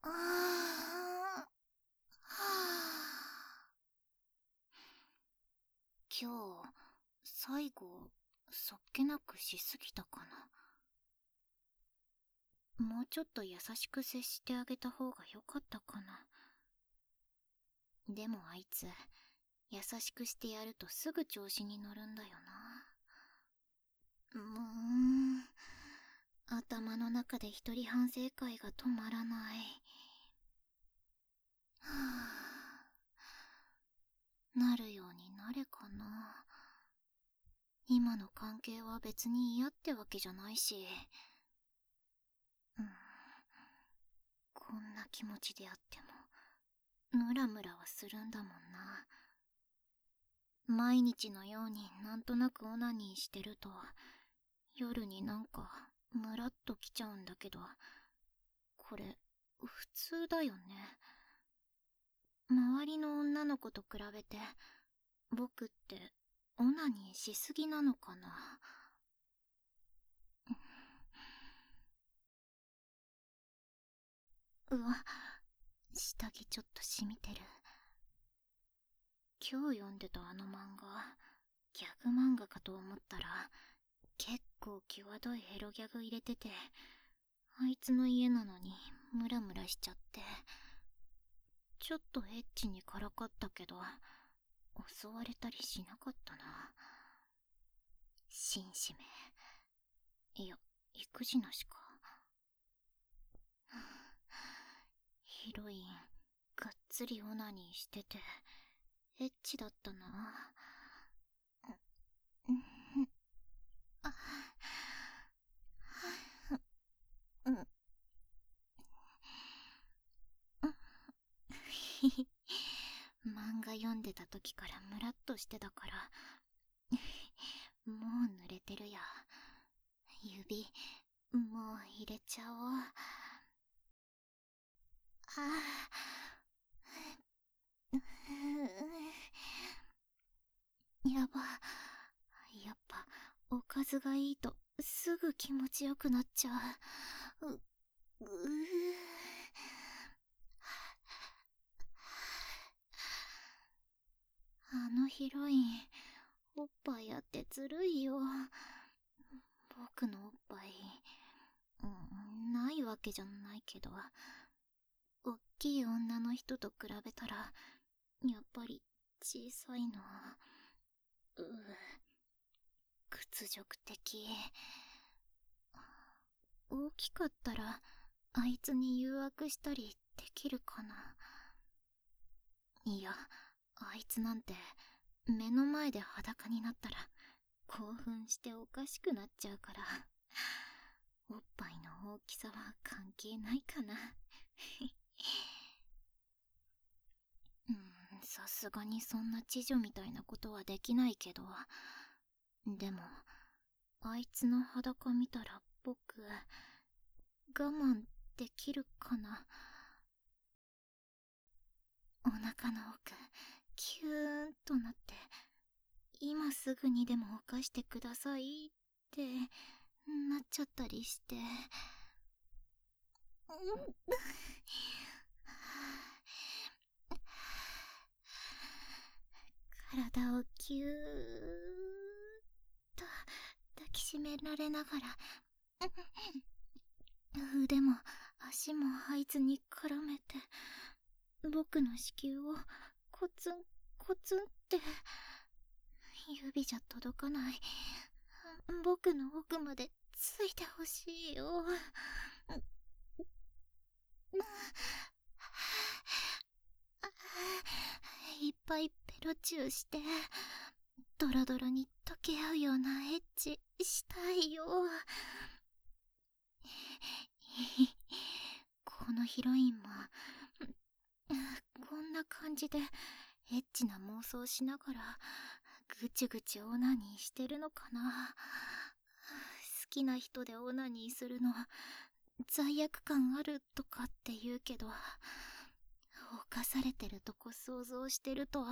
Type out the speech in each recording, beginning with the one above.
あはあ、今日最後そっけなくしすぎたかな。もうちょっと優しく接してあげた方がよかったかな。でもあいつ優しくしてやるとすぐ調子に乗るんだよな。頭の中で一人反省会が止まらない。はあ、なるようになれかな。今の関係は別に嫌ってわけじゃないし、こんな気持ちであってもムラムラはするんだもんな。毎日のようになんとなくオナニーしてると夜になんかムラっときちゃうんだけど、これ普通だよね。周りの女の子と比べて僕ってオナニーしすぎなのかな。うわ、下着ちょっと染みてる。今日読んでたあの漫画、ギャグ漫画かと思ったら結構際どいエロギャグ入れてて、あいつの家なのにムラムラしちゃって、ちょっとエッチにからかったけど襲われたりしなかったな。紳士め、いや育児なしか。ヒロインがっつりオナニーしててエッチだったな。あうん。漫画読んでた時からムラっとしてたからもう濡れてるや。指もう入れちゃおう。あやば。やっぱおかずがいいとすぐ気持ちよくなっちゃう。あのヒロインおっぱいあってずるいよ。僕のおっぱい、ないわけじゃないけど、おっきい女の人と比べたらやっぱり小さいの。屈辱的。大きかったらあいつに誘惑したりできるかな。いや、あいつなんて目の前で裸になったら興奮しておかしくなっちゃうから、おっぱいの大きさは関係ないかな。さすがにそんな知女みたいなことはできないけど、でもあいつの裸見たら僕我慢できるかな。お腹の奥キューンとなって、今すぐにでも犯してくださいってなっちゃったりして、体をぎゅーっと抱きしめられながら、腕も足もあいつに絡めて、僕の子宮をコツンコツンって、指じゃ届かない僕の奥までついてほしいよ。いっぱいペロチューしてドロドロに溶け合うようなエッチしたいよ。このヒロインもこんな感じでエッチな妄想しながらぐちぐちオナニーしてるのかな。好きな人でオナニーするの罪悪感あるとかって言うけど、犯されてるとこ想像してると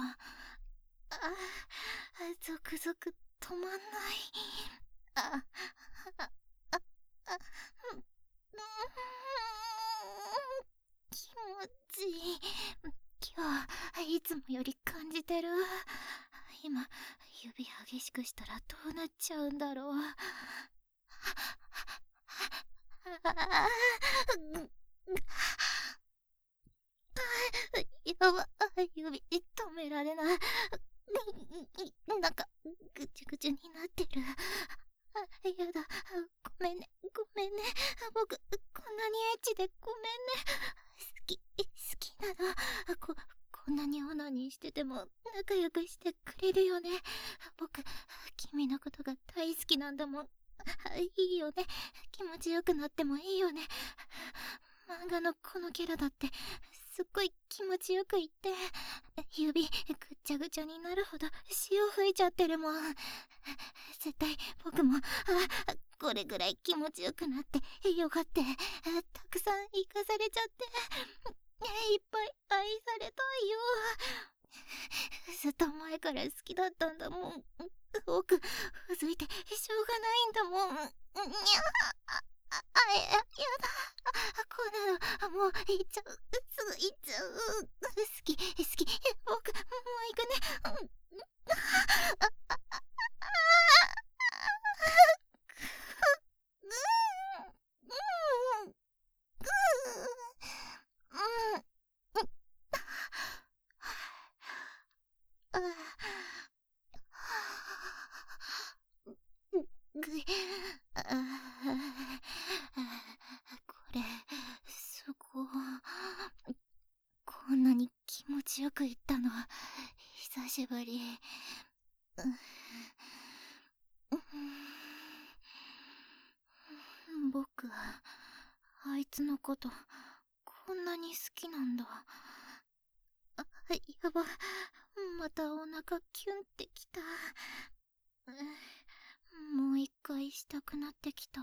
ゾクゾク止まんない。ああああ気持ちいい。今日いつもより感じてる。今指激しくしたらどうなっちゃうんだろう。やばい、指止められない。なんかぐちゅぐちゅになってる。やだ、ごめんね、ごめんね。僕こんなにエッチでごめんね。好きなの。こんなにオナニーしてても仲良くしてくれるよね。僕君のことが大好きなんだもん。いいよね。気持ちよくなってもいいよね。漫画のこのキャラだってすっごい気持ちよく言って、指ぐっちゃぐちゃになるほど潮吹いちゃってるもん。絶対僕もこれぐらい気持ちよくなってよかって、たくさん生かされちゃって、いっぱい愛されたいよ。ずっと前から好きだったんだもん。僕ふずいてしょうがないんだもん。やだ。こんなのもう行っちゃう。すぐ行っちゃう。好き。僕もう行くね。これすごい。こんなに気持ちよく言ったの久しぶり。僕あいつのことこんなに好きなんだ。やば、またお腹キュンってきた。もう一回したくなってきた。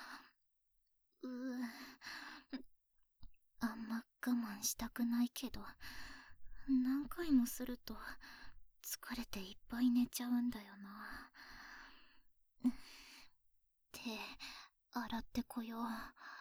あんま我慢したくないけど、何回もすると疲れていっぱい寝ちゃうんだよな。手洗ってこよう。